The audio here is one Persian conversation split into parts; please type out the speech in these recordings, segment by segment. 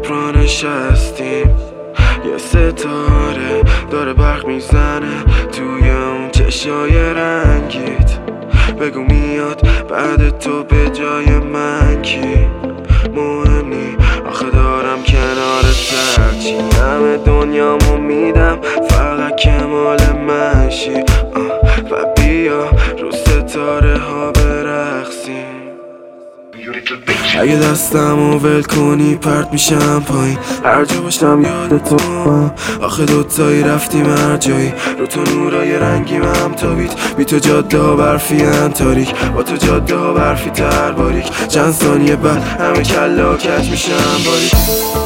ابرا نشستیم، یه ستاره داره برق میزنه توی اون چشای رنگیت. بگو میاد بعد تو به جای من کی؟ مهم نی آخه دارم کنارت هرچی همه دنیامو میدم فقط که مال من شی. و بیا رو ستاره ها برقصیم. اگه دستمو ول کنی پرت میشم پایین، هر جا باشم یاد تو. آخه دوتایی رفتیم هر جایی، رو تو نورای رنگیم هم تابید. بی تو جاده ها برفی ان تاریک، با تو جاده ها برفی تر باریک. چند ثانیه بعد همه کله ها کج میشم باریک.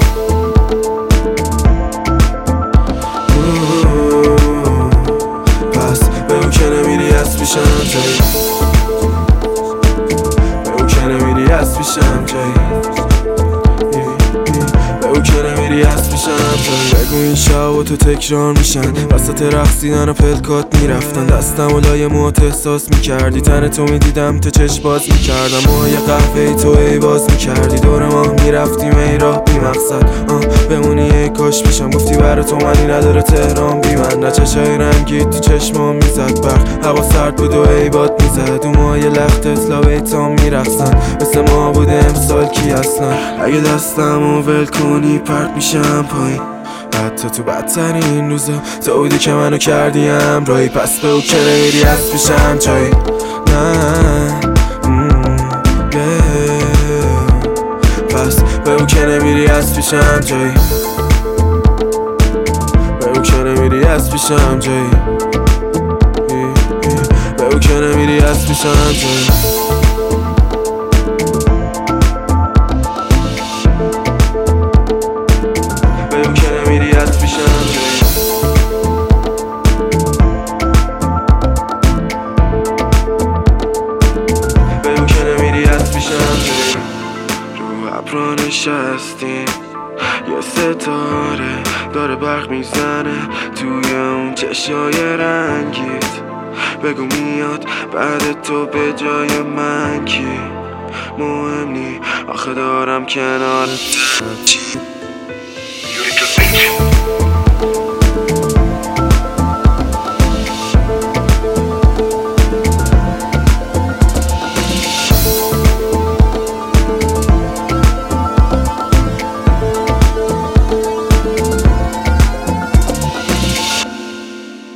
پس بگو که نمیری از پیشم جایی، بگو که نمیری از پیشم جایی، بگو که نمیری از پیشم جایی. بگو این شب تو تکرار میشن، وسط رقصیدن و پلکات میرفتن. دستم و لای موهات احساس میکردی، تن تو میدیدم تو چشم باز میکردم. موهای قهوه‌ای تو ای باز میکردی، دور ماه میرفتیم ای راه بی مقصد. بمونی ای کاش میشم، گفتی برا تو منی نداره تهران بی من. نه چشای رنگی تو چشمام میزد برق، هوا سرد بود و ای باد میزد. اون موهای لختت لابه تام میرقصن، مثل ما بوده امسال کی اصلا. اگه دستمو ول کنی پرت میشم پایین، حتی تو بدترین روزا تو بودی که منو کردی همراهی. پس بگو که نمیری از پیشم جایی، نه پس بگو که نمیری از پیشم جایی، بگو که نمیری از پیشم جایی، بگو که نمیری از پیشم جایی. ابرا نشستیم، یه ستاره داره برق میزنه توی اون چشای رنگیت. بگو میاد بعد تو به جای من کی؟ مهم نی آخه دارم کنارت.